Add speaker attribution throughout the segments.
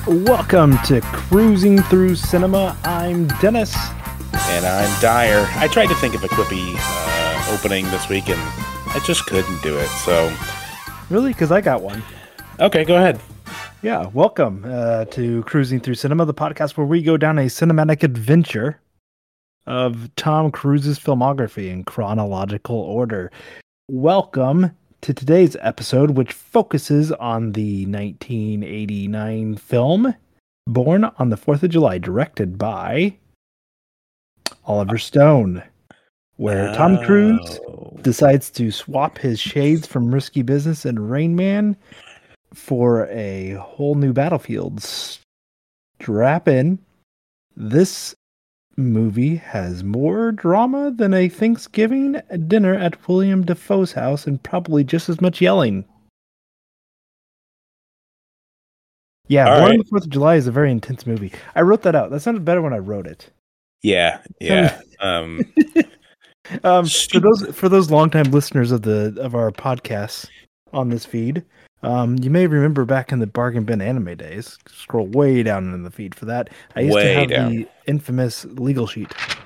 Speaker 1: Welcome to Cruising Through Cinema. I'm Dennis.
Speaker 2: And I'm Dyer. I tried to think of a quippy opening this week, and I just couldn't do it, so...
Speaker 1: Really? Because I got one.
Speaker 2: Okay, go ahead.
Speaker 1: Yeah, welcome to Cruising Through Cinema, the podcast where we go down a cinematic adventure of Tom Cruise's filmography in chronological order. Welcome to today's episode, which focuses on the 1989 film Born on the 4th of July, directed by Oliver Stone, where Tom Cruise decides to swap his shades from Risky Business and Rain Man for a whole new battlefield. Strap in. This movie has more drama than a Thanksgiving dinner at William Dafoe's house and probably just as much yelling. Yeah, Born on the 4th of July is a very intense movie. I wrote that out. That sounded better when I wrote it.
Speaker 2: Yeah.
Speaker 1: For those longtime listeners of our podcasts on this feed, you may remember back in the Bargain Bin anime days. Scroll way down in the feed for that. I used to have the infamous legal sheet.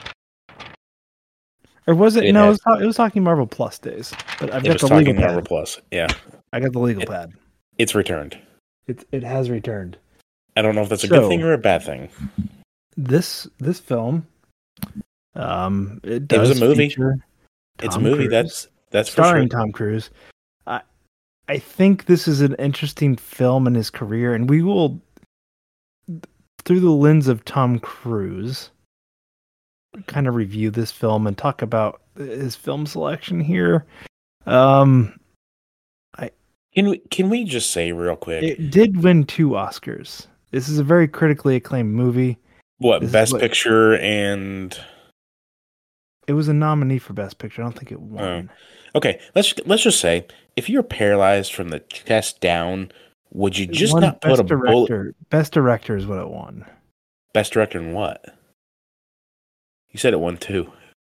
Speaker 1: Or was it? It was talking Marvel Plus days. But I've got the legal pad.
Speaker 2: Marvel Plus. Yeah,
Speaker 1: I got the legal pad.
Speaker 2: It's returned.
Speaker 1: It has returned.
Speaker 2: I don't know if that's a good thing or a bad thing.
Speaker 1: This film,
Speaker 2: it was a movie. It's a movie.
Speaker 1: Cruise,
Speaker 2: that's
Speaker 1: starring
Speaker 2: for sure.
Speaker 1: Tom Cruise. I think this is an interesting film in his career, and we will, through the lens of Tom Cruise, kind of review this film and talk about his film selection here.
Speaker 2: Can we just say real quick?
Speaker 1: It did win 2 Oscars. This is a very critically acclaimed movie.
Speaker 2: Best Picture and...
Speaker 1: It was a nominee for Best Picture. I don't think it won.
Speaker 2: Okay, let's just say, if you're paralyzed from the chest down, would you just not put a bullet...
Speaker 1: Best Director is what it won.
Speaker 2: Best Director in what? You said it won 2.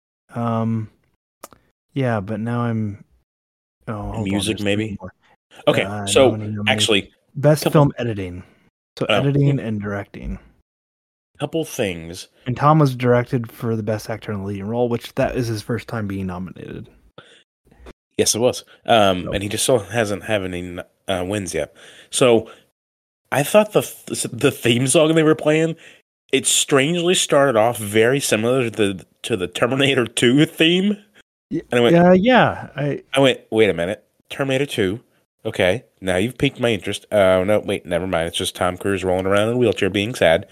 Speaker 1: Yeah, but now I'm...
Speaker 2: music, maybe? Okay, so actually...
Speaker 1: Best Film Editing. So editing and directing.
Speaker 2: Couple things.
Speaker 1: And Tom was directed for the Best Actor in the Leading Role, which that is his first time being nominated.
Speaker 2: Yes, it was. And he just still hasn't had any wins yet. So I thought the theme song they were playing, it strangely started off very similar to the Terminator 2 theme.
Speaker 1: And I went, I
Speaker 2: went, wait a minute, Terminator 2. Okay, now you've piqued my interest. No, wait, never mind. It's just Tom Cruise rolling around in a wheelchair being sad.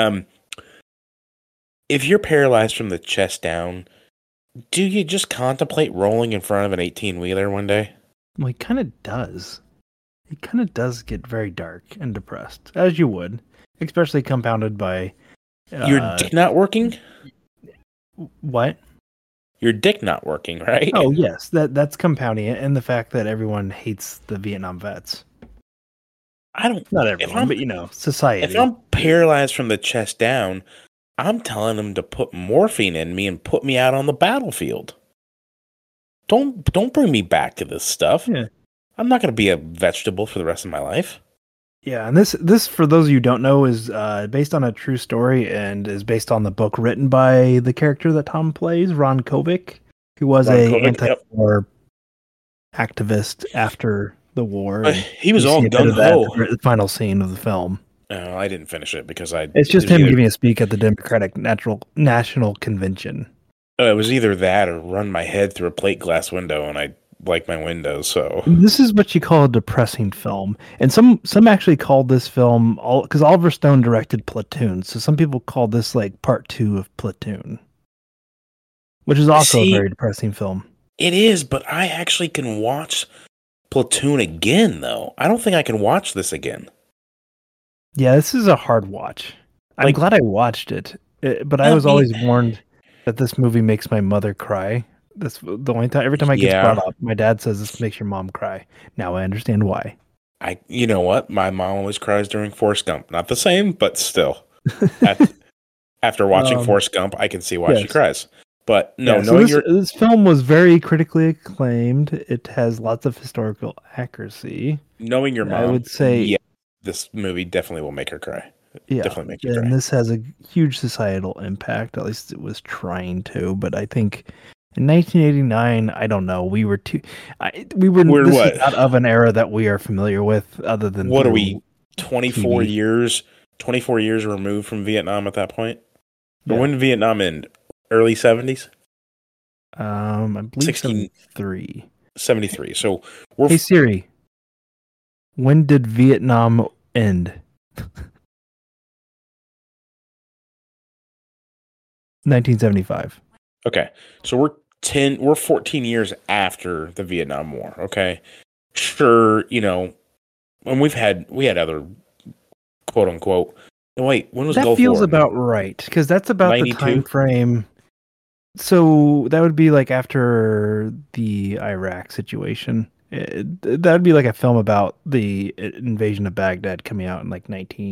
Speaker 2: If you're paralyzed from the chest down, do you just contemplate rolling in front of an 18-wheeler one day?
Speaker 1: Well, he kind of does. He kind of does get very dark and depressed, as you would, especially compounded by...
Speaker 2: your dick not working?
Speaker 1: What?
Speaker 2: Your dick not working, right?
Speaker 1: Oh, yes. That's compounding it, and the fact that everyone hates the Vietnam vets. Not everyone, but, society.
Speaker 2: If I'm paralyzed from the chest down, I'm telling them to put morphine in me and put me out on the battlefield. Don't bring me back to this stuff.
Speaker 1: Yeah.
Speaker 2: I'm not going to be a vegetable for the rest of my life.
Speaker 1: Yeah, and this for those of you who don't know, is based on a true story and is based on the book written by the character that Tom plays, Ron Kovic, who was an anti-war activist after the war.
Speaker 2: He was all gung-ho.
Speaker 1: The final scene of the film.
Speaker 2: No, I didn't finish it because
Speaker 1: It's just him giving a speak at the Democratic National Convention.
Speaker 2: It was either that or run my head through a plate glass window, and I like my windows, so...
Speaker 1: This is what you call a depressing film. And some actually called this film... Because Oliver Stone directed Platoon, so some people call this like part 2 of Platoon. Which is also a very depressing film.
Speaker 2: It is, but I actually can watch Platoon again, though. I don't think I can watch this again.
Speaker 1: Yeah, this is a hard watch. I'm glad I watched it, but I was always warned that this movie makes my mother cry. That's the only time. Every time I get brought up, my dad says this makes your mom cry. Now I understand why.
Speaker 2: You know what? My mom always cries during Forrest Gump. Not the same, but still. After watching Forrest Gump, I can see why she cries. But no,
Speaker 1: this film was very critically acclaimed. It has lots of historical accuracy.
Speaker 2: Knowing your mom,
Speaker 1: I would say,
Speaker 2: this movie definitely will make her cry.
Speaker 1: Yeah,
Speaker 2: Definitely make you cry.
Speaker 1: and this has a huge societal impact. At least it was trying to. But I think in 1989, I don't know. We were too. We were.
Speaker 2: We're
Speaker 1: This
Speaker 2: what?
Speaker 1: is not of an era that we are familiar with, other than
Speaker 2: What are
Speaker 1: through
Speaker 2: we? 24
Speaker 1: TV.
Speaker 2: years. 24 years removed from Vietnam at that point. Or
Speaker 1: Yeah.
Speaker 2: when did Vietnam end? Early 70s.
Speaker 1: I believe 73.
Speaker 2: 73. So we're
Speaker 1: Hey Siri, when did Vietnam end? 1975.
Speaker 2: okay. So we're 14 years after the Vietnam War. Okay. Sure, and we had other quote unquote. Wait, when was
Speaker 1: That
Speaker 2: Gulf
Speaker 1: feels
Speaker 2: War?
Speaker 1: about right, because that's about
Speaker 2: 92?
Speaker 1: the time frame. So that would be like after the Iraq situation. That would be like a film about the invasion of Baghdad coming out in like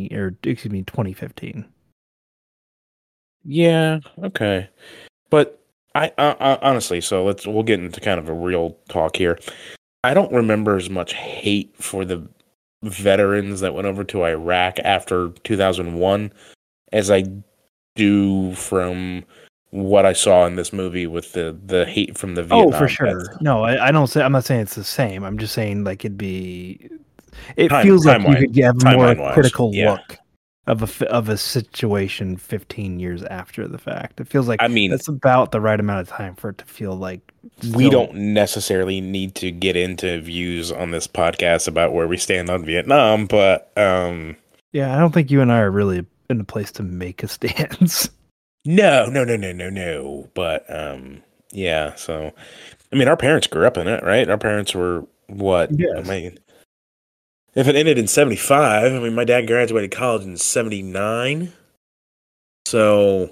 Speaker 1: 2015.
Speaker 2: Yeah, okay. But I honestly, so we'll get into kind of a real talk here. I don't remember as much hate for the veterans that went over to Iraq after 2001 as I do from what I saw in this movie with the hate from the Vietnam.
Speaker 1: Oh, for sure.
Speaker 2: vets.
Speaker 1: No, I'm not saying it's the same. I'm just saying like it
Speaker 2: Time-
Speaker 1: feels like you
Speaker 2: timeline-
Speaker 1: could have a more
Speaker 2: timeline-wise,
Speaker 1: critical
Speaker 2: yeah.
Speaker 1: look of a situation 15 years after the fact. It feels like
Speaker 2: I mean,
Speaker 1: that's about the right amount of time for it to feel like
Speaker 2: we
Speaker 1: still-
Speaker 2: don't necessarily need to get into views on this podcast about where we stand on Vietnam, but
Speaker 1: Yeah, I don't think you and I are really in a place to make a stance.
Speaker 2: no. But yeah, so I mean, our parents grew up in it, right? Our parents were what?
Speaker 1: Yes.
Speaker 2: I mean, if it ended in 75, I mean, my dad graduated college in 79. So,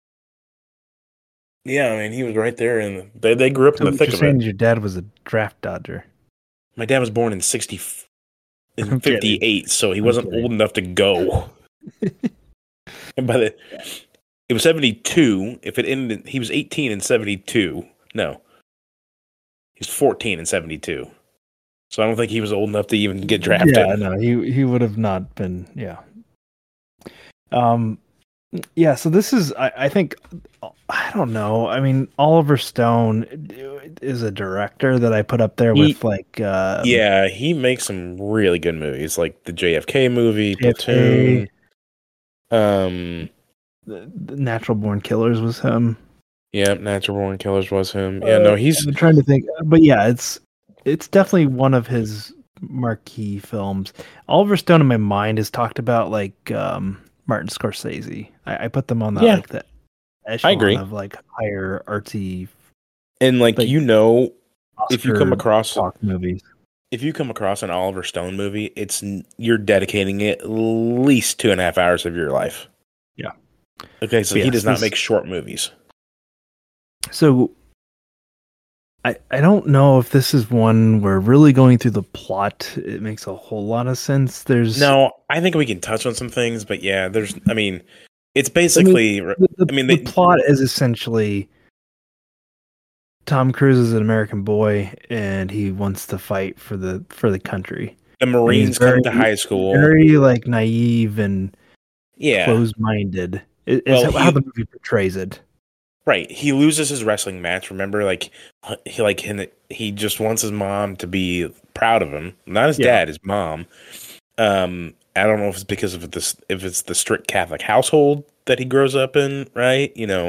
Speaker 2: yeah, I mean, he was right there, and they grew up
Speaker 1: So
Speaker 2: in the
Speaker 1: what
Speaker 2: thick
Speaker 1: you're
Speaker 2: of
Speaker 1: saying
Speaker 2: it.
Speaker 1: is your dad was a draft dodger.
Speaker 2: My dad was born in
Speaker 1: I'm kidding.
Speaker 2: 58, so he wasn't
Speaker 1: kidding.
Speaker 2: old enough to go. And it was 72. If it ended, he was 18 in 72. No, he's 14 in 72. So I don't think he was old enough to even get drafted.
Speaker 1: Yeah, no, he would have not been. Yeah. Yeah. So this is, I think, I don't know. I mean, Oliver Stone is a director that I put up there with like.
Speaker 2: Yeah, he makes some really good movies, like the JFK movie,
Speaker 1: JFK.
Speaker 2: Platoon.
Speaker 1: The Natural Born Killers was him.
Speaker 2: Yeah, Natural Born Killers was him. Yeah, no, he's.
Speaker 1: I'm trying to think, but yeah, it's definitely one of his marquee films. Oliver Stone in my mind is talked about like Martin Scorsese. I put them on that like that.
Speaker 2: I agree.
Speaker 1: Of like higher artsy
Speaker 2: and like
Speaker 1: like,
Speaker 2: if you come across
Speaker 1: talk movies.
Speaker 2: If you come across an Oliver Stone movie, you're dedicating at least 2.5 hours of your life.
Speaker 1: Yeah.
Speaker 2: Okay, so he does not make short movies.
Speaker 1: So I don't know if this is one where really going through the plot it makes a whole lot of sense.
Speaker 2: No, I think we can touch on some things, but yeah, it's basically
Speaker 1: the plot is essentially Tom Cruise is an American boy and he wants to fight for the country.
Speaker 2: The Marines come to high school.
Speaker 1: Very like naive and
Speaker 2: yeah,
Speaker 1: closed-minded. Is how the movie portrays it.
Speaker 2: Right. He loses his wrestling match. Remember, he just wants his mom to be proud of him. Not his dad, his mom. I don't know if it's because of this, if it's the strict Catholic household that he grows up in, right?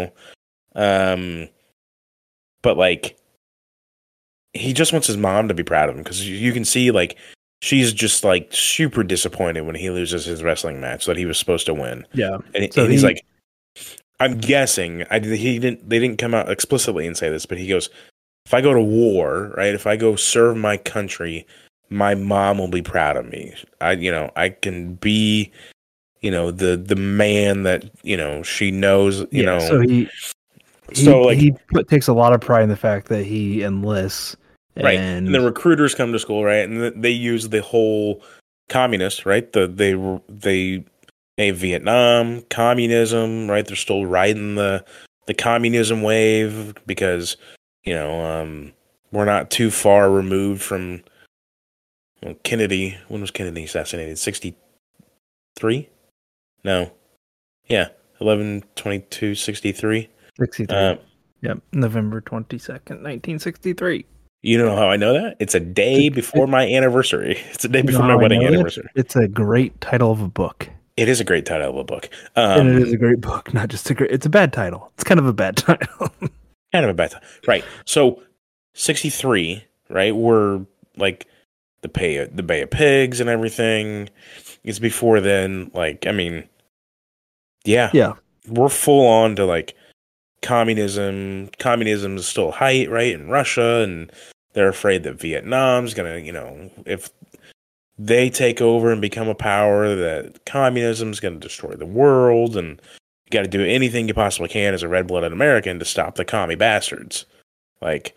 Speaker 2: But like, he just wants his mom to be proud of him because you can see like she's just like super disappointed when he loses his wrestling match that he was supposed to win.
Speaker 1: Yeah,
Speaker 2: and he's like. I'm guessing they didn't come out explicitly and say this, but he goes, if I go to war, right? If I go serve my country, my mom will be proud of me. I can be, the man that, she knows,
Speaker 1: So he takes a lot of pride in the fact that he enlists.
Speaker 2: Right. And the recruiters come to school, right? And they use the whole communist, right? Vietnam, communism, right? They're still riding the communism wave because, we're not too far removed from Kennedy. When was Kennedy assassinated? 3? No. Yeah. 11/22/63.
Speaker 1: 63. Yep. November 22nd, 1963.
Speaker 2: You know how I know that? It's a day before my anniversary. It's a day before my wedding anniversary.
Speaker 1: It's a great title of a book.
Speaker 2: It is a great title of a book.
Speaker 1: And it is a great book, not just a great. It's a bad title. It's kind of a bad title.
Speaker 2: Kind of a bad title. Right. So 63, right? We're like the Bay of Pigs and everything. It's before then. Like, I mean, yeah. We're full on to like communism. Communism is still height, right? In Russia, and they're afraid that Vietnam's gonna, if they take over and become a power, that communism's gonna destroy the world, and you got to do anything you possibly can as a red-blooded American to stop the commie bastards. Like,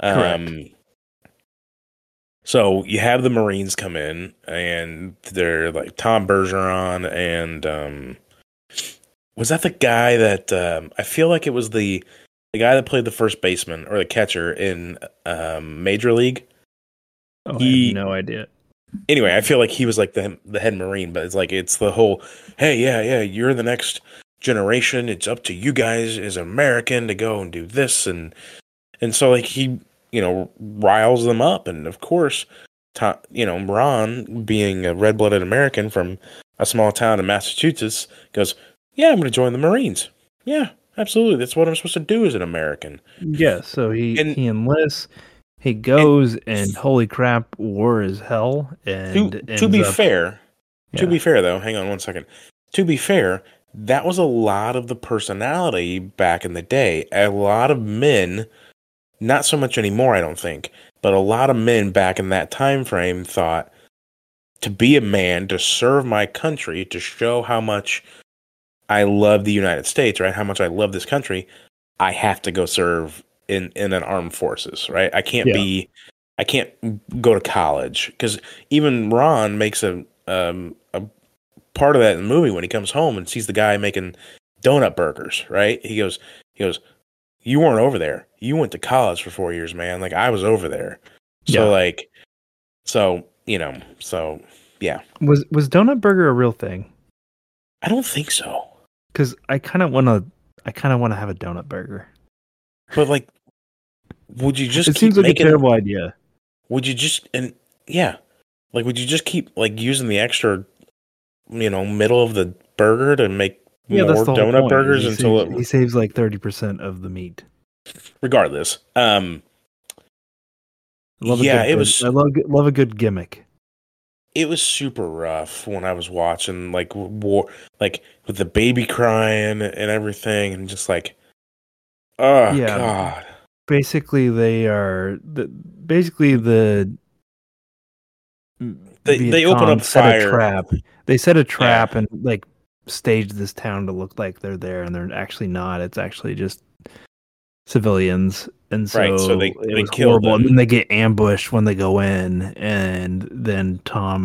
Speaker 2: so you have the Marines come in, and they're like Tom Bergeron, and was that the guy that I feel like it was the guy that played the first baseman or the catcher in Major League?
Speaker 1: Oh, I have no idea.
Speaker 2: Anyway, I feel like he was like the head Marine, but it's the whole, hey, yeah, you're the next generation. It's up to you guys as American to go and do this, and so like he, riles them up, and of course, Ron, being a red-blooded American from a small town in Massachusetts, goes, yeah, I'm going to join the Marines. Yeah, absolutely. That's what I'm supposed to do as an American.
Speaker 1: Yeah, so he enlists. He goes, and holy crap, war is hell. And
Speaker 2: to be fair, though, hang on one second. To be fair, that was a lot of the personality back in the day. A lot of men, not so much anymore, I don't think, but a lot of men back in that time frame thought, to be a man, to serve my country, to show how much I love the United States, right? How much I love this country, I have to go serve in an armed forces, right? I can't go to college, because even Ron makes a part of that in the movie when he comes home and sees the guy making donut burgers, right? He goes, you weren't over there. You went to college for 4 years, man. Like, I was over there. So yeah. Was
Speaker 1: donut burger a real thing?
Speaker 2: I don't think so.
Speaker 1: Because I kind of want to have a donut burger.
Speaker 2: But like, would you just?
Speaker 1: It seems like a terrible idea.
Speaker 2: Would you just would you just keep like using the extra, middle of the burger to make more donut burgers until
Speaker 1: he saves like 30% of the meat.
Speaker 2: Regardless,
Speaker 1: I love a good gimmick.
Speaker 2: It was super rough when I was watching, like, war, like with the baby crying and everything, and just like, oh God.
Speaker 1: Basically, they
Speaker 2: open up fire.
Speaker 1: A trap. They set a trap and like stage this town to look like they're there, and they're actually not. It's actually just civilians, and so
Speaker 2: they
Speaker 1: kill them. And then they get ambushed when they go in, and then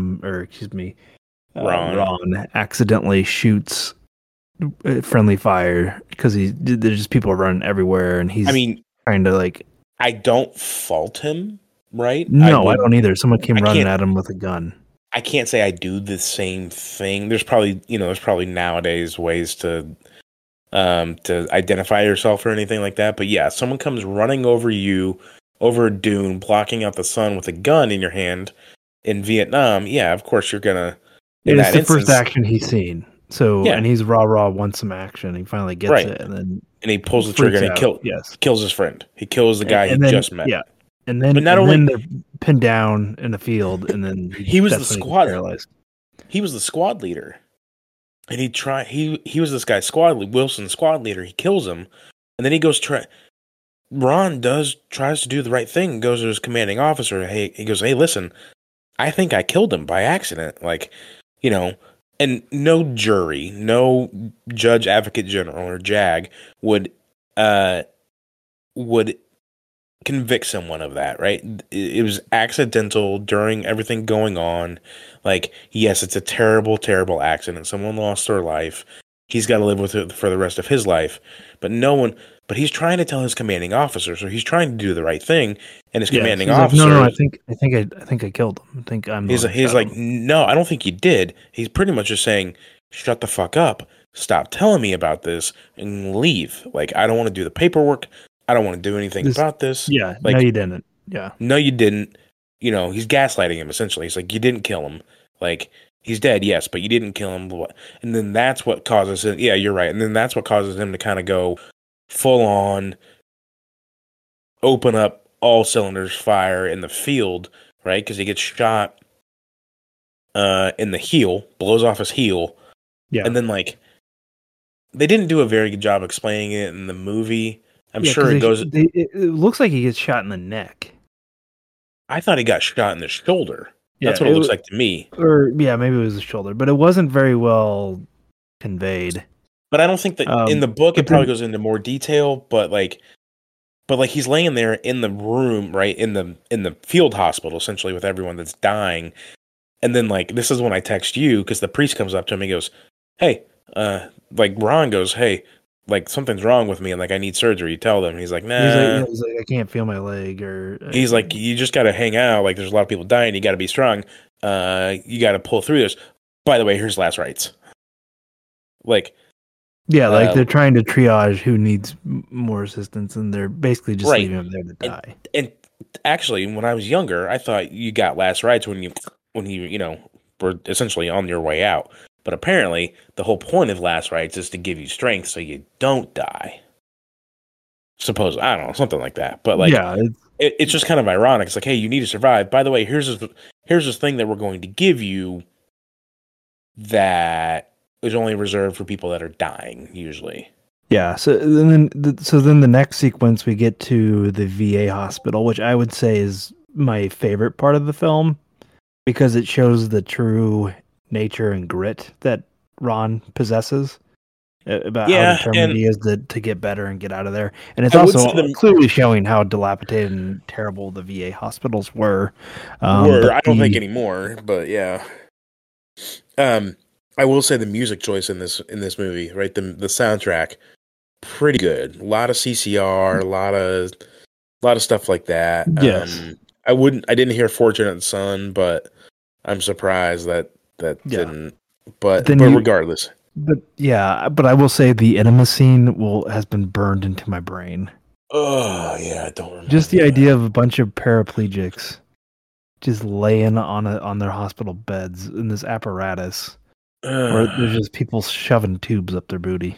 Speaker 1: Ron accidentally shoots friendly fire because there's just people running everywhere, and he's trying to like.
Speaker 2: I don't fault him, right?
Speaker 1: No, I don't either. Someone came running at him with a gun.
Speaker 2: I can't say I do the same thing. There's probably nowadays ways to identify yourself or anything like that. But yeah, someone comes running over you over a dune, blocking out the sun with a gun in your hand in Vietnam. Yeah, of course you're gonna.
Speaker 1: It's the first action he's seen. So and he's rah wants some action. He finally gets it, and
Speaker 2: he pulls the trigger and he kills his friend. He kills the guy he just met.
Speaker 1: Yeah, and then they're pinned down in the field, and then
Speaker 2: he was the squad. He was the squad leader, and he was this guy's Wilson's squad leader. He kills him, and then he goes Ron tries to do the right thing. Goes to his commanding officer. He goes, hey, listen, I think I killed him by accident. Like, and no jury, no judge, advocate general, or JAG would convict someone of that, right? It was accidental during everything going on. Like, yes, it's a terrible, terrible accident. Someone lost their life. he's got to live with it for the rest of his life. But no one, but he's trying to tell his commanding officer, so he's trying to do the right thing. And his commanding officer,
Speaker 1: like, no, I think I killed him. I think I'm.
Speaker 2: He's like, no, I don't think you did. He's pretty much just saying, shut the fuck up, stop telling me about this, and leave. Like, I don't want to do the paperwork. I don't want to do anything about this.
Speaker 1: Yeah,
Speaker 2: like,
Speaker 1: no, you didn't. Yeah,
Speaker 2: no, you didn't. You know, he's gaslighting him essentially. He's like, you didn't kill him. Like, he's dead, yes, but you didn't kill him. And then that's what causes him. Yeah, you're right. And then that's what causes him to kind of go full on, open up all cylinders fire in the field, right? Because he gets shot in the heel, blows off his heel.
Speaker 1: Yeah.
Speaker 2: And then, like, they didn't do a very good job explaining it in the movie. I'm sure it goes.
Speaker 1: It looks like he gets shot in the neck.
Speaker 2: I thought he got shot in the shoulder. That's what it looks like to me.
Speaker 1: Or yeah, maybe it was the shoulder, but it wasn't very well conveyed.
Speaker 2: But I don't think that in the book it probably goes into more detail. But he's laying there in the room, right, in the field hospital, essentially with everyone that's dying. And then, like, this is when I text you because the priest comes up to him. He goes, "Hey," like Ron goes, "Hey, like something's wrong with me, and like I need surgery." You tell them. And he's like, "Nah."
Speaker 1: He's like, I can't feel my leg, or
Speaker 2: he's like, "You just got to hang out. Like, there's a lot of people dying. You got to be strong. You got to pull through this." By the way, here's last rites. Like,
Speaker 1: yeah, like they're trying to triage who needs more assistance, and they're basically just leaving him there to die.
Speaker 2: And actually, when I was younger, I thought you got last rites when you were essentially on your way out. But apparently, the whole point of last rites is to give you strength so you don't die. Suppose, I don't know, something like that. But like, yeah, it's just kind of ironic. It's like, hey, you need to survive. By the way, here's this thing that we're going to give you that is only reserved for people that are dying, usually.
Speaker 1: Yeah. So then the next sequence, we get to the VA hospital, which I would say is my favorite part of the film because it shows the true nature and grit that Ron possesses about how determined he is to get better and get out of there. And it's also clearly showing how dilapidated and terrible the VA hospitals were.
Speaker 2: I don't think anymore, but yeah. I will say the music choice in this movie, right? The soundtrack, pretty good. A lot of CCR, a lot of stuff like that.
Speaker 1: Yes.
Speaker 2: I didn't hear Fortunate Son, but I'm surprised that didn't. But regardless.
Speaker 1: But I will say the enema scene has been burned into my brain.
Speaker 2: Oh yeah, I don't remember.
Speaker 1: Just the idea of a bunch of paraplegics just laying on their hospital beds in this apparatus. Or there's just people shoving tubes up their booty.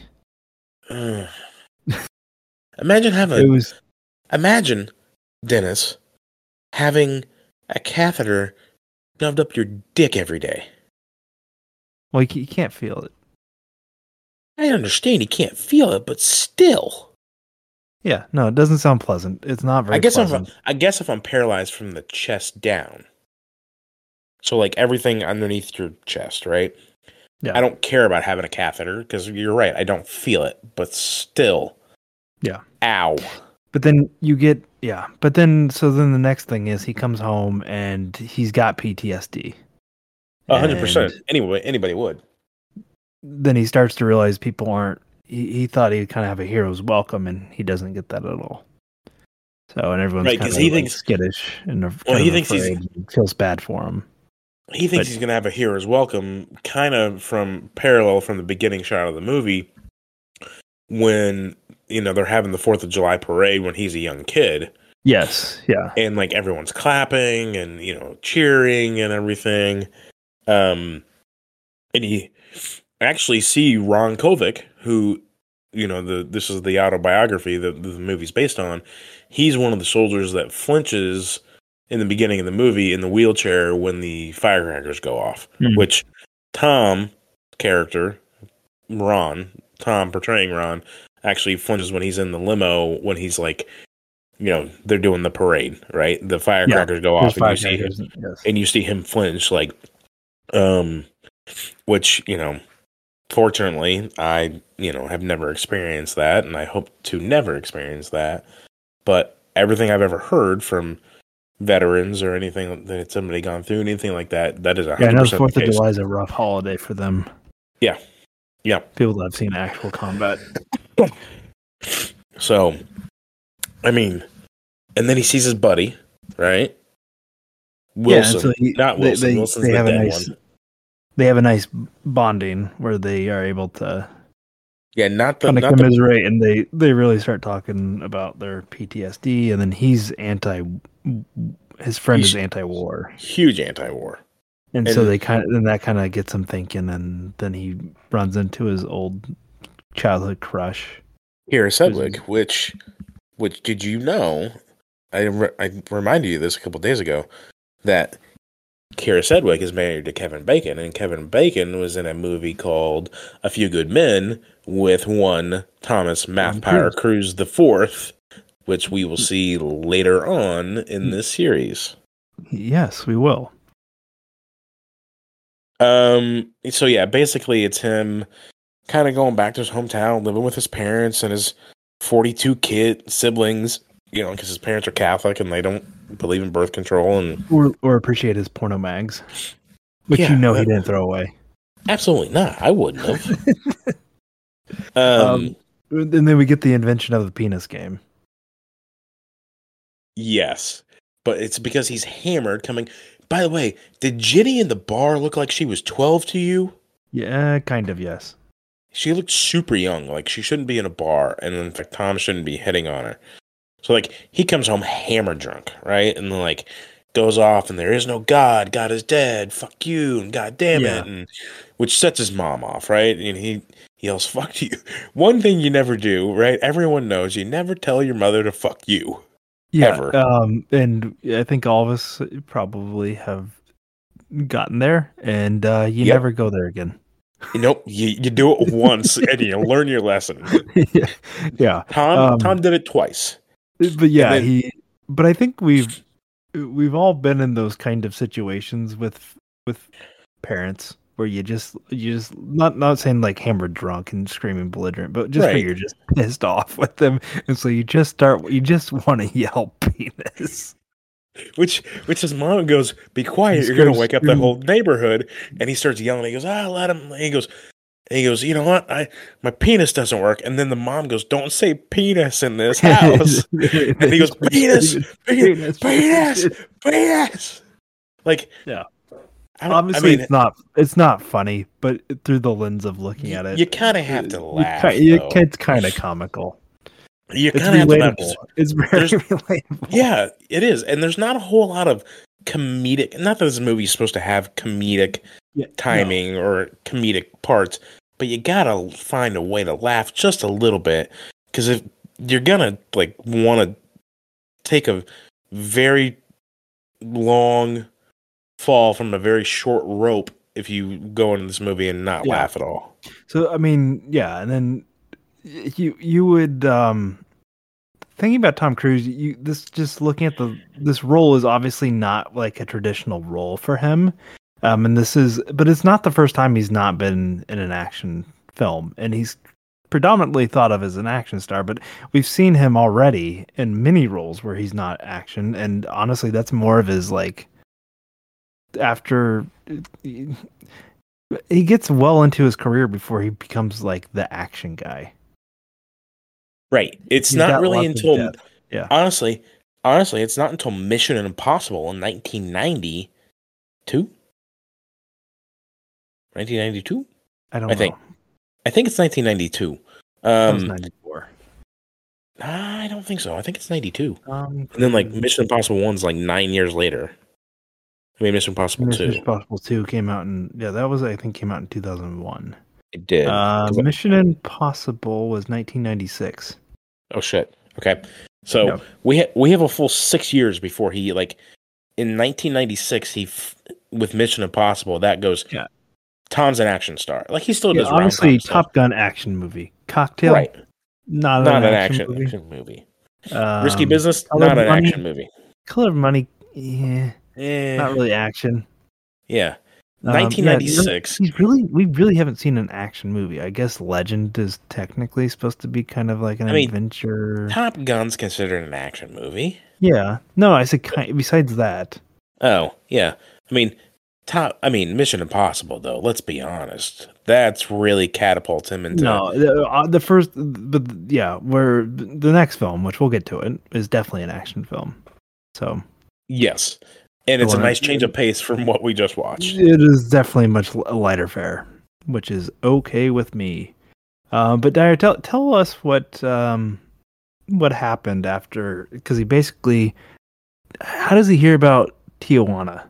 Speaker 2: Imagine, Dennis, having a catheter shoved up your dick every day.
Speaker 1: Well, you can't feel it.
Speaker 2: I understand you can't feel it, but still.
Speaker 1: Yeah, no, it doesn't sound pleasant. It's not very pleasant.
Speaker 2: I guess if I'm paralyzed from the chest down, so like everything underneath your chest, right? Yeah. I don't care about having a catheter because you're right. I don't feel it, but still.
Speaker 1: Yeah.
Speaker 2: Ow.
Speaker 1: But then so then the next thing is he comes home and he's got PTSD.
Speaker 2: 100%. Anyway, anybody would.
Speaker 1: Then he starts to realize people aren't. He thought he'd kind of have a hero's welcome, and he doesn't get that at all. So, and everyone's kind of thinks skittish and he thinks feels bad for him.
Speaker 2: He thinks he's going to have a hero's welcome, kind of parallel from the beginning shot of the movie, when they're having the 4th of July parade when he's a young kid.
Speaker 1: Yes, yeah,
Speaker 2: and like everyone's clapping and cheering and everything. And you actually see Ron Kovic, who this is the autobiography that the movie's based on. He's one of the soldiers that flinches in the beginning of the movie in the wheelchair when the firecrackers go off, which Tom character, Tom portraying Ron, actually flinches when he's in the limo when he's like, they're doing the parade, right? The firecrackers go off and you see him flinch, like, which, fortunately I, have never experienced that, and I hope to never experience that. But everything I've ever heard from veterans or anything that somebody gone through, anything like that, that is 100%.
Speaker 1: Yeah, I know 4th of July is a rough holiday for them.
Speaker 2: Yeah. Yeah.
Speaker 1: People that have seen actual combat.
Speaker 2: So, I mean, and then he sees his buddy, right? Wilson,
Speaker 1: yeah, so
Speaker 2: not Wilson. Wilson's
Speaker 1: they
Speaker 2: the
Speaker 1: have a
Speaker 2: dead
Speaker 1: nice
Speaker 2: one.
Speaker 1: they have a nice bonding where they are able to
Speaker 2: Yeah, not the
Speaker 1: kind of
Speaker 2: not the
Speaker 1: commiserate, and they really start talking about their PTSD, and then his friend is
Speaker 2: he's
Speaker 1: anti-war,
Speaker 2: huge anti-war.
Speaker 1: and so they that kind of gets him thinking, and then he runs into his old childhood crush.
Speaker 2: Kira Sedgwick, which did you know? I reminded you of this a couple days ago that Kira Sedgwick is married to Kevin Bacon, and Kevin Bacon was in a movie called A Few Good Men with one Thomas Math Power Cruise IV, which we will see later on in this series.
Speaker 1: Yes, we will.
Speaker 2: So yeah, basically it's him kind of going back to his hometown, living with his parents and his 42 siblings, you know, because his parents are Catholic and they don't believe in birth control and
Speaker 1: or appreciate his porno mags, which he didn't throw away.
Speaker 2: Absolutely not. I wouldn't have.
Speaker 1: And then we get the invention of the penis game.
Speaker 2: Yes, but it's because he's hammered coming. By the way, did Ginny in the bar look like she was 12 to you?
Speaker 1: Yeah, kind of, yes.
Speaker 2: She looked super young, like she shouldn't be in a bar, and in fact, Tom shouldn't be hitting on her. So, like, he comes home hammer drunk, right? And then, like, goes off, and there is no God. God is dead. Fuck you, and God damn it. And, which sets his mom off, right? And he yells, fuck you. One thing you never do, right? Everyone knows you never tell your mother to fuck you.
Speaker 1: Yeah,
Speaker 2: ever.
Speaker 1: And I think all of us probably have gotten there, and you never go there again.
Speaker 2: Nope, you do it once, and you learn your lesson.
Speaker 1: Yeah.
Speaker 2: Tom did it twice.
Speaker 1: But yeah, but I think we've all been in those kind of situations with parents where you just not saying like hammered drunk and screaming belligerent, but just where you're just pissed off with them, and so you just want to yell penis.
Speaker 2: Which his mom goes, be quiet, you're gonna wake up the whole neighborhood. And he starts yelling. He goes, let him. He goes, you know what? My penis doesn't work. And then the mom goes, don't say penis in this house. And he goes, penis. Like,
Speaker 1: yeah. Obviously, it's not funny, but through the lens of looking at it,
Speaker 2: you kind of have to laugh.
Speaker 1: It's kind of comical.
Speaker 2: You kind of relatable.
Speaker 1: It's very relatable.
Speaker 2: Yeah, it is. And there's not a whole lot of comedic. Not that this movie is supposed to have comedic timing or comedic parts, but you gotta find a way to laugh just a little bit, because if you're gonna like want to take a very long fall from a very short rope if you go into this movie and not laugh at all.
Speaker 1: So I mean, yeah, and then you would thinking about Tom Cruise, looking at this role is obviously not like a traditional role for him. But it's not the first time he's not been in an action film, and he's predominantly thought of as an action star, but we've seen him already in many roles where he's not action, and honestly that's more of his like after he gets well into his career before he becomes like the action guy.
Speaker 2: Right. It's not really until honestly, it's not until Mission Impossible in 1992. 1992?
Speaker 1: I don't know.
Speaker 2: I think it's 1992.
Speaker 1: That was 94.
Speaker 2: I don't think so. I think it's 92. And then like Mission Impossible 1's like 9 years later. I mean, Mission Impossible 2.
Speaker 1: Mission Impossible 2 came out in 2001.
Speaker 2: It did.
Speaker 1: Mission Impossible was 1996.
Speaker 2: Oh shit. Okay. So we have a full 6 years before he, like, in 1996 with Mission Impossible, that goes Tom's an action star. Like, he still does
Speaker 1: honestly Top Gun action movie. Cocktail,
Speaker 2: right? Not an action movie. Risky Business, not an action movie.
Speaker 1: Color of Money, not really action.
Speaker 2: Yeah. 1996.
Speaker 1: We really haven't seen an action movie. I guess Legend is technically supposed to be kind of like an adventure.
Speaker 2: Top Gun's considered an action movie.
Speaker 1: Yeah. No, I said besides that.
Speaker 2: Oh, yeah. I mean, Mission Impossible, though, let's be honest. that's really catapults him into.
Speaker 1: No, the first, but yeah, where the next film, which we'll get to it, is definitely an action film. So
Speaker 2: Yes. And
Speaker 1: the
Speaker 2: it's a
Speaker 1: one
Speaker 2: nice change of pace from what we just watched.
Speaker 1: it is definitely much lighter fare, which is okay with me. But Dyer, tell us what happened after, because he basically, how does he hear about Tijuana?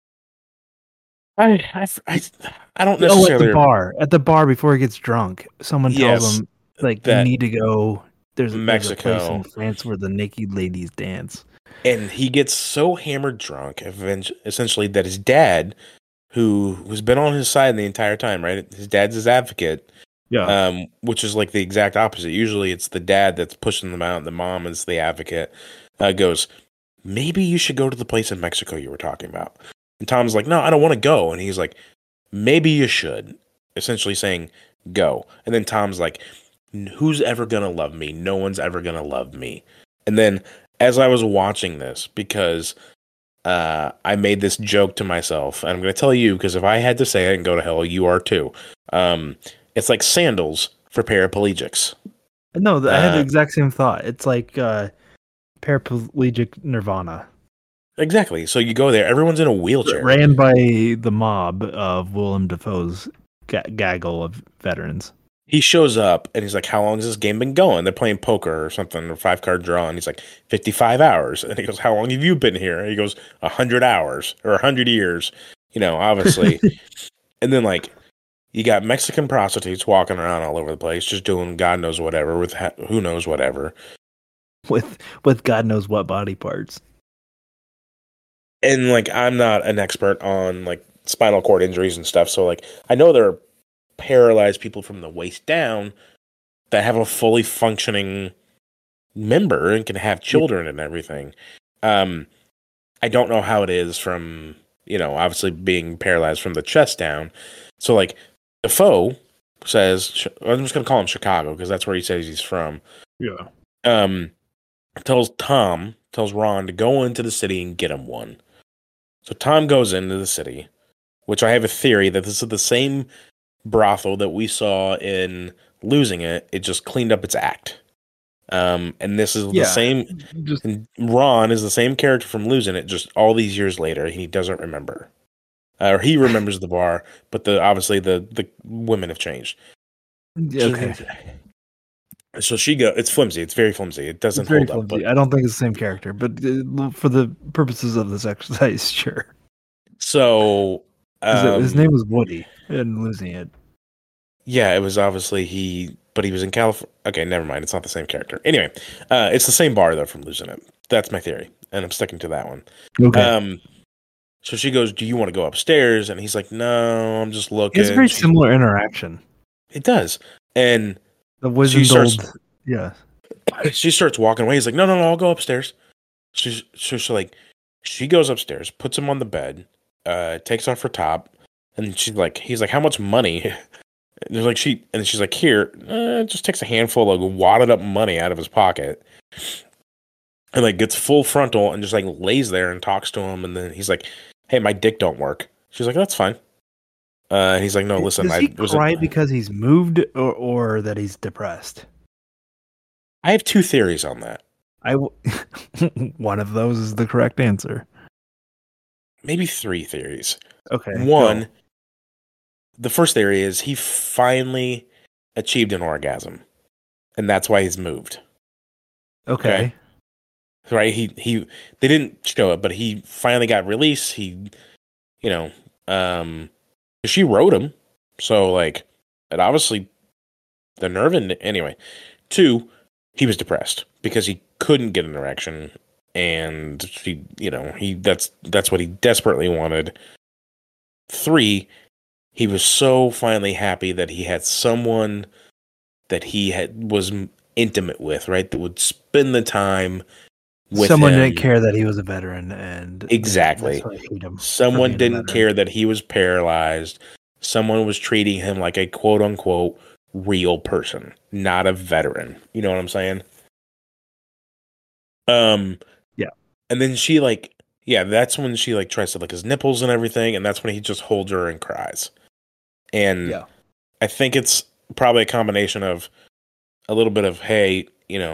Speaker 2: I don't
Speaker 1: Oh,
Speaker 2: necessarily.
Speaker 1: at the bar before he gets drunk, someone tells
Speaker 2: Yes,
Speaker 1: him like you
Speaker 2: that
Speaker 1: need to go. There's a place in
Speaker 2: Mexico.
Speaker 1: France where the naked ladies dance.
Speaker 2: And he gets so hammered drunk, essentially, that his dad, who has been on his side the entire time, right? His dad's his advocate,
Speaker 1: Yeah,
Speaker 2: which is like the exact opposite. Usually it's the dad that's pushing them out, and the mom is the advocate, goes, maybe you should go to the place in Mexico you were talking about. And Tom's like, no, I don't want to go. And he's like, maybe you should. Essentially saying, go. And then Tom's like, who's ever going to love me? No one's ever going to love me. And then as I was watching this, because I made this joke to myself, and I'm going to tell you, because if I had to say it and go to hell, you are too. It's like sandals for paraplegics.
Speaker 1: no, I had the exact same thought. It's like paraplegic Nirvana.
Speaker 2: Exactly. So you go there, everyone's in a wheelchair.
Speaker 1: Ran by the mob of Willem Dafoe's gaggle of veterans.
Speaker 2: He shows up and he's like, how long has this game been going? They're playing poker or something, or 5-card draw. And he's like, 55 hours. And he goes, how long have you been here? And he goes, 100 hours or 100 years, obviously. And then, like, you got Mexican prostitutes walking around all over the place, just doing God knows whatever with who knows whatever.
Speaker 1: With God knows what body parts.
Speaker 2: And, like, I'm not an expert on, like, spinal cord injuries and stuff. So, like, I know there are paralyzed people from the waist down that have a fully functioning member and can have children and everything. I don't know how it is from, obviously being paralyzed from the chest down. So, like, Defoe says, I'm just going to call him Chicago because that's where he says he's from.
Speaker 1: Yeah.
Speaker 2: Tells Ron to go into the city and get him one. So Tom goes into the city, which I have a theory that this is the same brothel that we saw in Losing It. It just cleaned up its act. And this is the same. Ron is the same character from Losing It, just all these years later. He doesn't remember. Or he remembers the bar, but obviously the women have changed.
Speaker 1: Okay.
Speaker 2: So it's flimsy. It's very flimsy. It doesn't hold up. But
Speaker 1: I don't think it's the same character, but for the purposes of this exercise, sure.
Speaker 2: So
Speaker 1: his name was Woody in Losing It.
Speaker 2: Yeah, it was obviously but he was in California. Okay, never mind. It's not the same character. Anyway, it's the same bar though from Losing It. That's my theory, and I'm sticking to that one.
Speaker 1: Okay.
Speaker 2: So she goes, "Do you want to go upstairs?" And he's like, "No, I'm just looking."
Speaker 1: It's a very similar interaction.
Speaker 2: It does, and
Speaker 1: the wizened
Speaker 2: she starts walking away. He's like, "No, I'll go upstairs." She's like, she goes upstairs, puts him on the bed, takes off her top, and he's like, "How much money?" There's like she's like, "Here," just takes a handful of wadded up money out of his pocket, and like gets full frontal and just like lays there and talks to him, and then he's like, "Hey, my dick don't work." She's like, "That's fine." He's like, "No, listen."
Speaker 1: Does he cry because he's moved or that he's depressed?
Speaker 2: I have two theories on that.
Speaker 1: One of those is the correct answer.
Speaker 2: Maybe three theories.
Speaker 1: Okay.
Speaker 2: One, the first theory is he finally achieved an orgasm, and that's why he's moved.
Speaker 1: Okay.
Speaker 2: Right? They didn't show it, but he finally got released. He, she wrote him, so like it obviously the nerve in anyway. Two, he was depressed because he couldn't get an erection, and that's what he desperately wanted. Three, he was so finally happy that he had someone that was intimate with, right? That would spend the time with
Speaker 1: someone
Speaker 2: him.
Speaker 1: Didn't care that he was a veteran, and
Speaker 2: exactly. Someone didn't care that he was paralyzed. Someone was treating him like a quote unquote real person, not a veteran. You know what I'm saying?
Speaker 1: Yeah.
Speaker 2: And then she that's when she like tries to lick his nipples and everything, and that's when he just holds her and cries. And I think it's probably a combination of a little bit of, hey,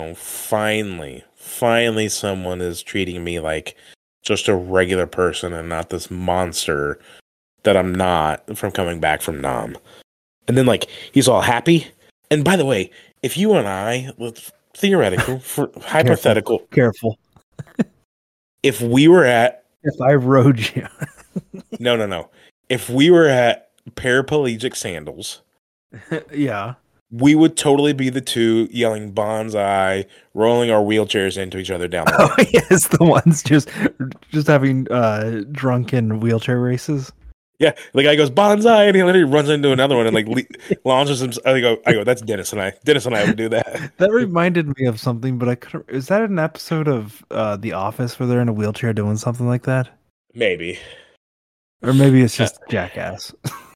Speaker 2: finally someone is treating me like just a regular person and not this monster that I'm not from coming back from Nam. And then like he's all happy. And by the way, if you and I, theoretical, for hypothetical,
Speaker 1: Careful.
Speaker 2: if we were at
Speaker 1: If I rode you.
Speaker 2: no. If we were at paraplegic sandals,
Speaker 1: Yeah.
Speaker 2: we would totally be the two yelling bonsai, rolling our wheelchairs into each other down the road.
Speaker 1: Oh yes, the ones just having drunken wheelchair races.
Speaker 2: Yeah, the guy goes bonsai, and he literally runs into another one and like launches him. I go, that's Dennis and I. Dennis and I would do that.
Speaker 1: That reminded me of something, but I couldn't. Is that an episode of The Office where they're in a wheelchair doing something like that?
Speaker 2: Maybe,
Speaker 1: or maybe it's just Jackass.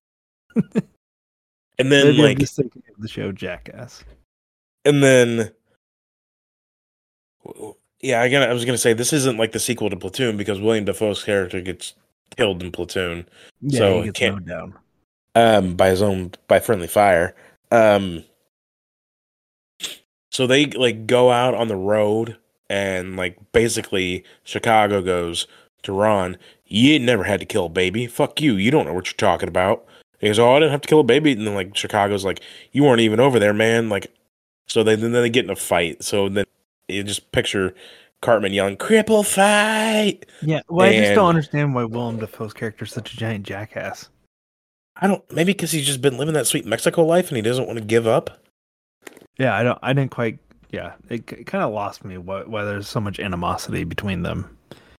Speaker 2: And then
Speaker 1: maybe
Speaker 2: like
Speaker 1: I'm just thinking of the show Jackass.
Speaker 2: And then, yeah, I was gonna say this isn't like the sequel to Platoon because William Dafoe's character gets killed in Platoon,
Speaker 1: Yeah,
Speaker 2: so
Speaker 1: he gets mowed down.
Speaker 2: By friendly fire. So they like go out on the road and like basically Chicago goes to Ron, you ain't never had to kill a baby. Fuck you. You don't know what you're talking about. He goes, oh, I didn't have to kill a baby. And then like Chicago's like, you weren't even over there, man. Like, so then they get in a fight. So then you just picture Cartman yelling, cripple fight.
Speaker 1: Yeah, well, I just don't understand why Willem Dafoe's character is such a giant jackass.
Speaker 2: Maybe because he's just been living that sweet Mexico life and he doesn't want to give up.
Speaker 1: Yeah, I didn't quite, yeah, it kind of lost me why there's so much animosity between them.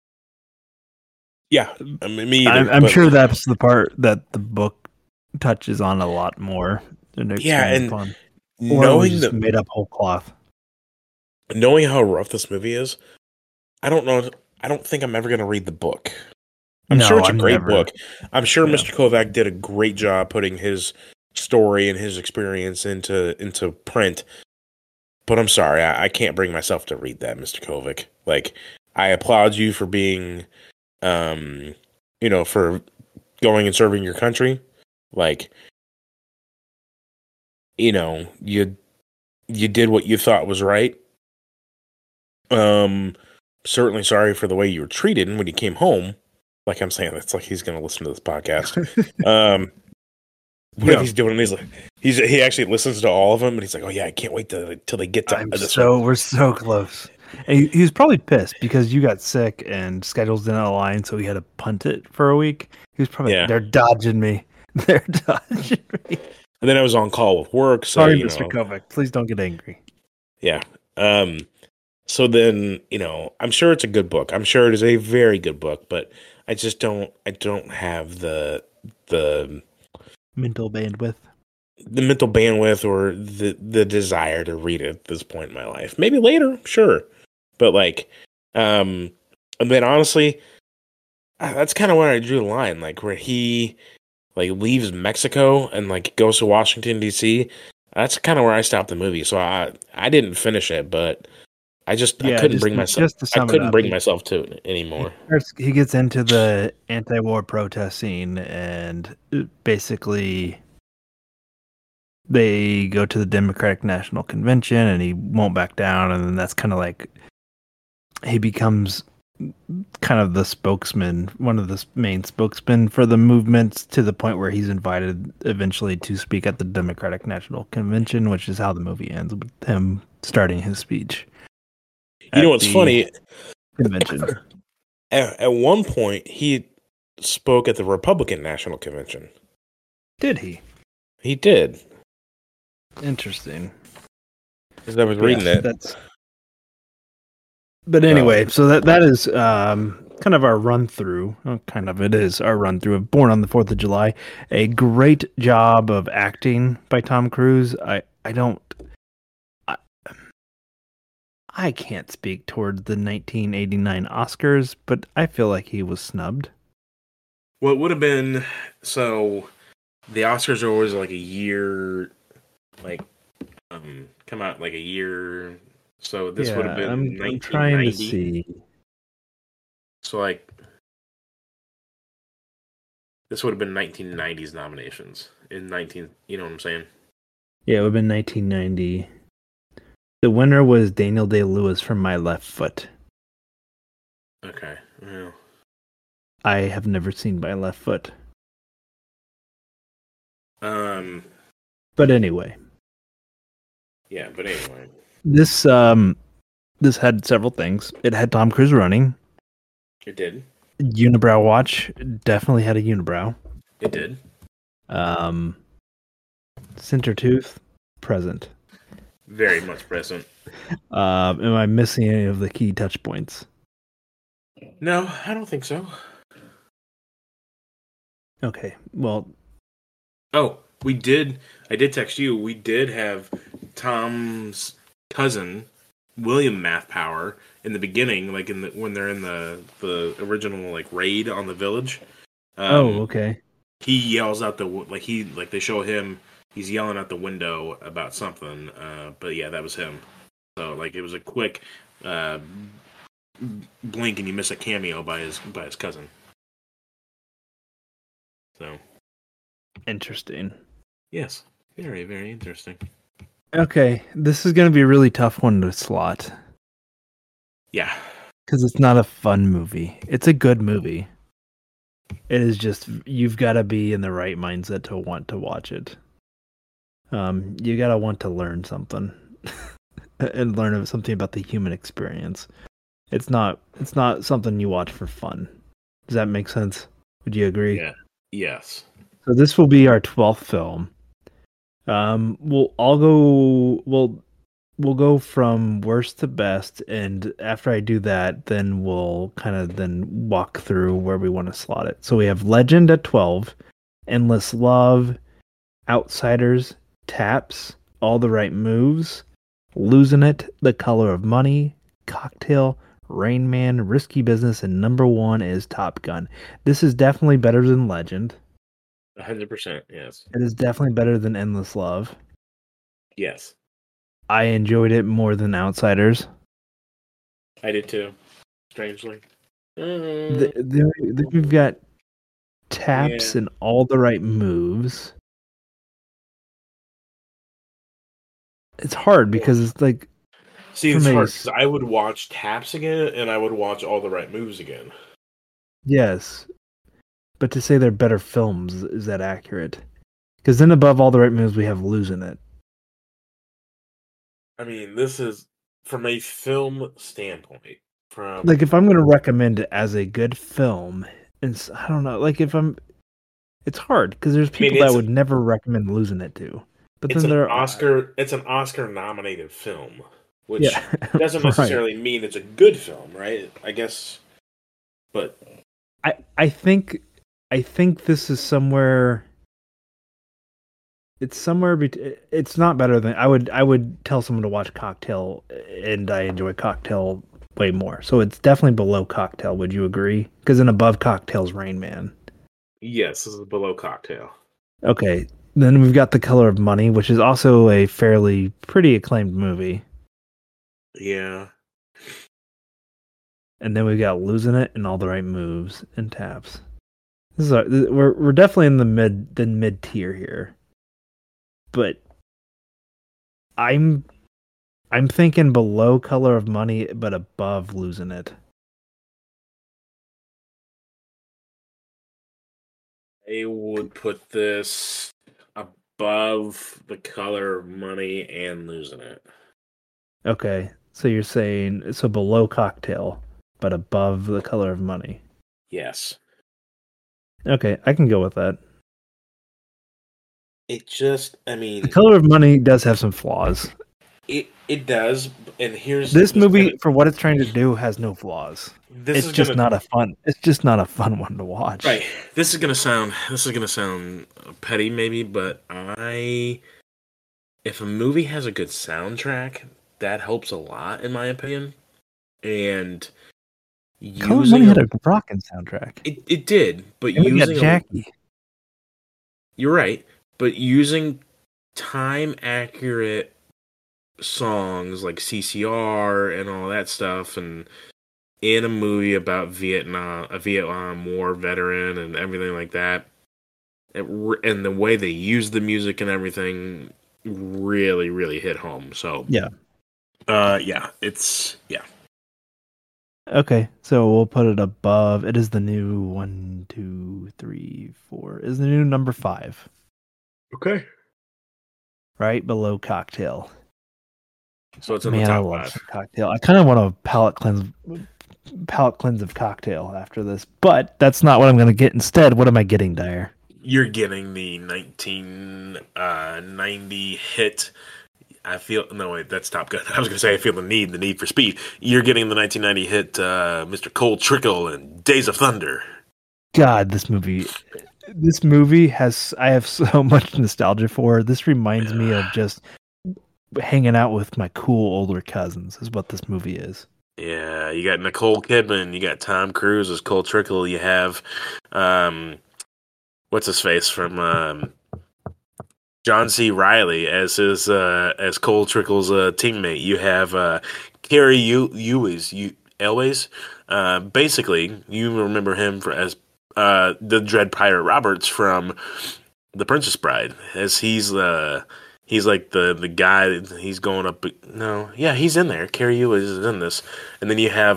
Speaker 2: Yeah, I mean, me either,
Speaker 1: I'm sure that's the part that the book touches on a lot more.
Speaker 2: Yeah, and
Speaker 1: fun.
Speaker 2: knowing that
Speaker 1: made up whole cloth.
Speaker 2: Knowing how rough this movie is, I don't know. I don't think I'm ever going to read the book. I'm sure it's a great book. I'm sure Mr. Kovac did a great job putting his story and his experience into print. But I'm sorry, I can't bring myself to read that, Mr. Kovac. Like, I applaud you for being, for going and serving your country. Like, you did what you thought was right. Certainly sorry for the way you were treated when you came home. Like I'm saying, it's like he's going to listen to this podcast. What if he's doing? He's like, he actually listens to all of them, and he's like, oh yeah, I can't wait till they get to this one.
Speaker 1: We're so close. And he was probably pissed because you got sick and schedules didn't align, so he had to punt it for a week. He was probably they're dodging me. They're dodging me.
Speaker 2: And then I was on call with work. So,
Speaker 1: sorry, Mr. Kovac. Please don't get angry.
Speaker 2: Yeah. So then, I'm sure it's a good book. I'm sure it is a very good book, but I don't have the
Speaker 1: mental bandwidth.
Speaker 2: The mental bandwidth or the desire to read it at this point in my life. Maybe later, sure. But like, and then honestly, that's kind of where I drew the line. Like where he like leaves Mexico and like goes to Washington D.C. That's kind of where I stopped the movie. So I didn't finish it, but I couldn't bring myself. I couldn't bring myself to it anymore.
Speaker 1: He gets into the anti-war protest scene, and basically they go to the Democratic National Convention, and he won't back down. And then that's kind of like he becomes kind of the spokesman, one of the main spokesmen for the movement, to the point where he's invited eventually to speak at the Democratic National Convention, which is how the movie ends with him starting his speech.
Speaker 2: You know what's funny?
Speaker 1: Convention.
Speaker 2: At one point, he spoke at the Republican National Convention.
Speaker 1: Did he?
Speaker 2: He did.
Speaker 1: Interesting.
Speaker 2: Because I was reading it.
Speaker 1: But anyway, so that is kind of our run through. It is our run through of Born on the 4th of July. A great job of acting by Tom Cruise. I can't speak towards the 1989 Oscars, but I feel like he was snubbed.
Speaker 2: Well, it would have been, so the Oscars are always like a year, like, come out like a year, so this would have been
Speaker 1: I'm
Speaker 2: 1990.
Speaker 1: trying to see.
Speaker 2: So like, This would have been 1990s nominations in 19. You know what I'm saying?
Speaker 1: Yeah, it would have been 1990. The winner was Daniel Day-Lewis from My Left Foot.
Speaker 2: Okay. Well,
Speaker 1: I have never seen My Left Foot. But anyway.
Speaker 2: Yeah, but anyway.
Speaker 1: This had several things. It had Tom Cruise running.
Speaker 2: It did.
Speaker 1: Unibrow watch definitely had a unibrow.
Speaker 2: It did.
Speaker 1: Center tooth present.
Speaker 2: Very much present.
Speaker 1: Am I missing any of the key touch points?
Speaker 2: No, I don't think so.
Speaker 1: Okay. Well.
Speaker 2: Oh, we did. I did text you. We did have Tom's cousin, William Math Power, in the beginning, like when they're in the original like raid on the village.
Speaker 1: Okay.
Speaker 2: He yells out they show him. He's yelling out the window about something. But yeah, that was him. So like it was a quick blink and you miss a cameo by his cousin. So
Speaker 1: interesting.
Speaker 2: Yes, very very interesting.
Speaker 1: Okay, this is going to be a really tough one to slot.
Speaker 2: Yeah,
Speaker 1: because it's not a fun movie. It's a good movie. It is just you've got to be in the right mindset to want to watch it. You got to want to learn something and learn something about the human experience. It's not something you watch for fun. Does that make sense? Would you agree?
Speaker 2: Yeah. Yes.
Speaker 1: So this will be our 12th film. We'll go from worst to best, and after I do that, then we'll kind of walk through where we want to slot it. So we have Legend at 12, Endless Love, Outsiders, Taps, All the Right Moves, Losing It, The Color of Money, Cocktail, Rain Man, Risky Business, and number 1 is Top Gun. This is definitely better than Legend.
Speaker 2: 100%, yes.
Speaker 1: It is definitely better than Endless Love.
Speaker 2: Yes.
Speaker 1: I enjoyed it more than Outsiders.
Speaker 2: I did too, strangely.
Speaker 1: Then we've got Taps and All the Right Moves. It's hard because it's like...
Speaker 2: See, it's hard because I would watch Taps again and I would watch All the Right Moves again.
Speaker 1: Yes. But to say they're better films, is that accurate? Because then above All the Right Moves, we have Losing It.
Speaker 2: I mean, this is from a film standpoint.
Speaker 1: Like, if I'm going to recommend it as a good film, and I don't know, like it's hard because there's people that would never recommend Losing It to. But
Speaker 2: it's
Speaker 1: then
Speaker 2: it's an Oscar nominated film, which doesn't necessarily mean it's a good film, right? I guess, but
Speaker 1: I think this is somewhere. It's somewhere it's not better than I would tell someone to watch Cocktail, and I enjoy Cocktail way more. So it's definitely below Cocktail. Would you agree? Because then above Cocktail's Rain Man.
Speaker 2: Yes, this is below Cocktail.
Speaker 1: Okay, then we've got The Color of Money, which is also a fairly pretty acclaimed movie.
Speaker 2: Yeah.
Speaker 1: And then we've got Losing It and All the Right Moves and Taps. We're definitely in the mid tier here. But I'm thinking below Color of Money, but above Losing It.
Speaker 2: I would put this above The Color of Money and Losing It.
Speaker 1: Okay, so you're saying below Cocktail, but above The Color of Money.
Speaker 2: Yes.
Speaker 1: Okay, I can go with that.
Speaker 2: It just, I mean...
Speaker 1: The Color of Money does have some flaws.
Speaker 2: It does, and here's...
Speaker 1: This movie, for what it's trying to do, has no flaws. It's just not a fun one to watch.
Speaker 2: Right. This is gonna sound petty, maybe, but if a movie has a good soundtrack, that helps a lot, in my opinion. And
Speaker 1: Color of Money had a rockin' soundtrack.
Speaker 2: It did, but
Speaker 1: and using we got Jackie.
Speaker 2: You're right, but using time accurate songs like CCR and all that stuff, and in a movie about a Vietnam War veteran and everything like that, and the way they use the music and everything really, really hit home. So
Speaker 1: Yeah.
Speaker 2: It's.
Speaker 1: Okay, so we'll put it above. It is the new 1, 2, 3, 4. Is the new number 5.
Speaker 2: Okay.
Speaker 1: Right below Cocktail.
Speaker 2: So it's in
Speaker 1: Man,
Speaker 2: the
Speaker 1: I
Speaker 2: top
Speaker 1: love
Speaker 2: 5.
Speaker 1: some Cocktail. I kind of want a palate cleanse of Cocktail after this, but that's not what I'm going to get instead. What am I getting, Dyer?
Speaker 2: You're getting the 1990 hit. That's Top Gun. I was going to say I feel the need for speed. You're getting the 1990 hit Mr. Cole Trickle and Days of Thunder.
Speaker 1: God, this movie I have so much nostalgia for. This reminds me of just hanging out with my cool older cousins is what this movie is.
Speaker 2: Yeah, you got Nicole Kidman, you got Tom Cruise as Cole Trickle, you have what's his face from John C. Reilly as as Cole Trickle's teammate. You have Carrie Elways. Basically, you remember him as the Dread Pirate Roberts from The Princess Bride, as he's like the guy. He's going up. No, yeah, he's in there. Carrie Elways is in this, and then you have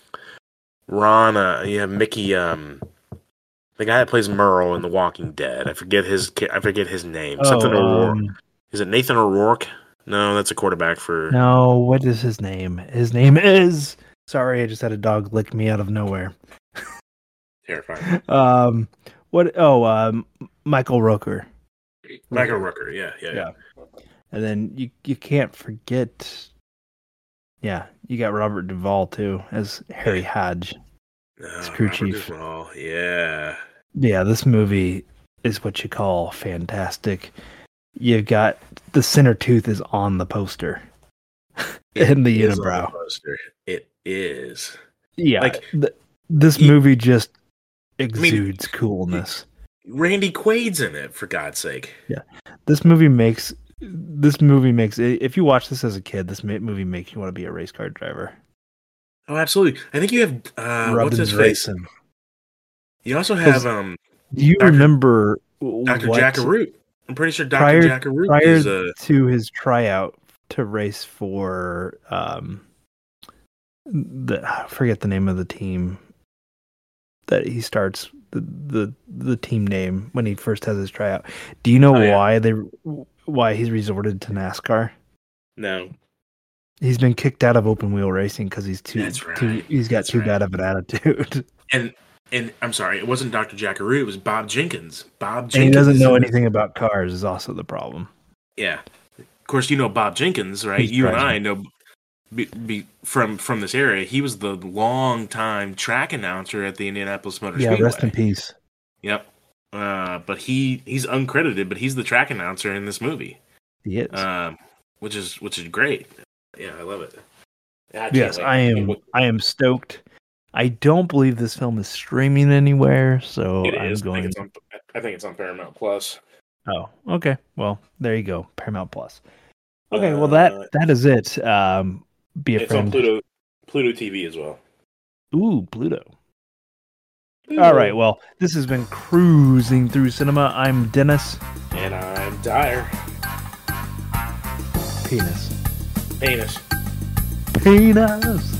Speaker 2: Ron. You have Mickey. The guy that plays Merle in The Walking Dead. I forget his name. Something O'Rourke. Is it Nathan O'Rourke? No, that's a quarterback for.
Speaker 1: No, what is his name? His name is. Sorry, I just had a dog lick me out of nowhere.
Speaker 2: Terrifying.
Speaker 1: What? Oh, Michael Rooker.
Speaker 2: Michael Rooker. Yeah.
Speaker 1: And then you can't forget. Yeah, you got Robert Duvall too as Harry Hodge. Crew chief.
Speaker 2: Duvall, yeah.
Speaker 1: Yeah, this movie is what you call fantastic. You got the center tooth is on the poster. In the unibrow.
Speaker 2: It is.
Speaker 1: Yeah, like this movie just exudes coolness.
Speaker 2: Randy Quaid's in it, for God's sake.
Speaker 1: Yeah, this movie makes. If you watch this as a kid, this movie makes you want to be a race car driver.
Speaker 2: Oh, absolutely. I think you have what's his face?
Speaker 1: Racing.
Speaker 2: You also have
Speaker 1: Do you remember
Speaker 2: Dr. Jackaroot? I'm pretty sure Dr. Jackaroot is
Speaker 1: to his tryout to race for I forget the name of the team that he starts the team name when he first has his tryout. Do you know why he's resorted to NASCAR?
Speaker 2: No.
Speaker 1: He's been kicked out of open wheel racing because he's he's got too bad of an attitude.
Speaker 2: And I'm sorry, it wasn't Dr. Jackaroot, it was Bob Jenkins.
Speaker 1: And he doesn't know anything about cars is also the problem.
Speaker 2: Yeah. Of course, you know Bob Jenkins, right? You and I know from this area. He was the long-time track announcer at the Indianapolis Motor Speedway.
Speaker 1: Yeah, rest in peace.
Speaker 2: Yep. But he's uncredited, but he's the track announcer in this movie.
Speaker 1: He is.
Speaker 2: Which is great. Yeah, I love it.
Speaker 1: Yes, I am stoked. I don't believe this film is streaming anywhere, so
Speaker 2: I think it's on Paramount Plus.
Speaker 1: Oh, okay. Well, there you go, Paramount Plus. Okay, well that is it. Be a friend.
Speaker 2: It's on Pluto TV as well.
Speaker 1: Ooh, Pluto. All right. Well, this has been Cruising Through Cinema. I'm Dennis,
Speaker 2: and I'm Dyer.
Speaker 1: Penis.
Speaker 2: Penis.
Speaker 1: Penis.